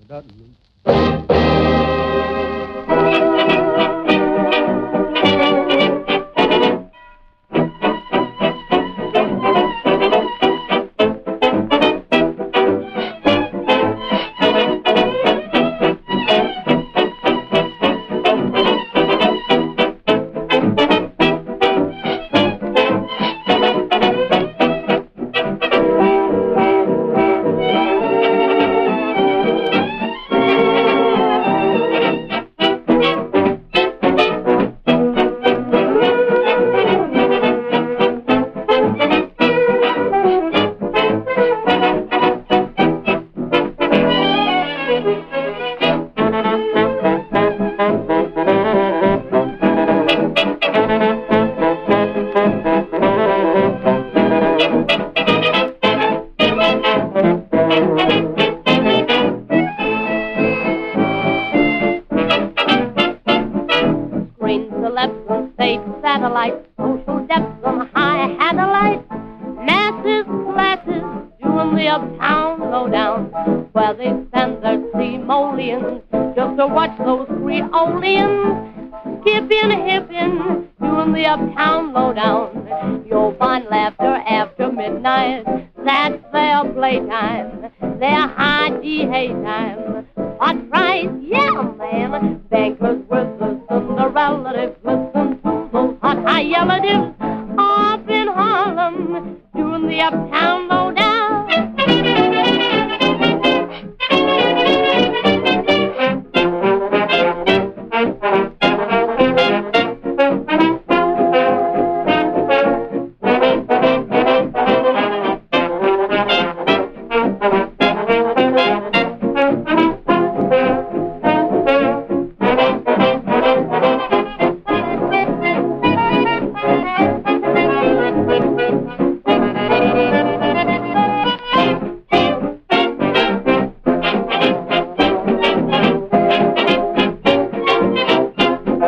Satellite, social depths on high Adelaide, masses, classes, doing the uptown lowdown, where they spend their simoleons just to watch those Creolians skipping, hipping, doing the uptown lowdown. You'll find laughter after midnight, that's their playtime, their high G-hay time. Hot price, yeah, man, bankers with the Cinderella relatives, listen to those hot high relatives.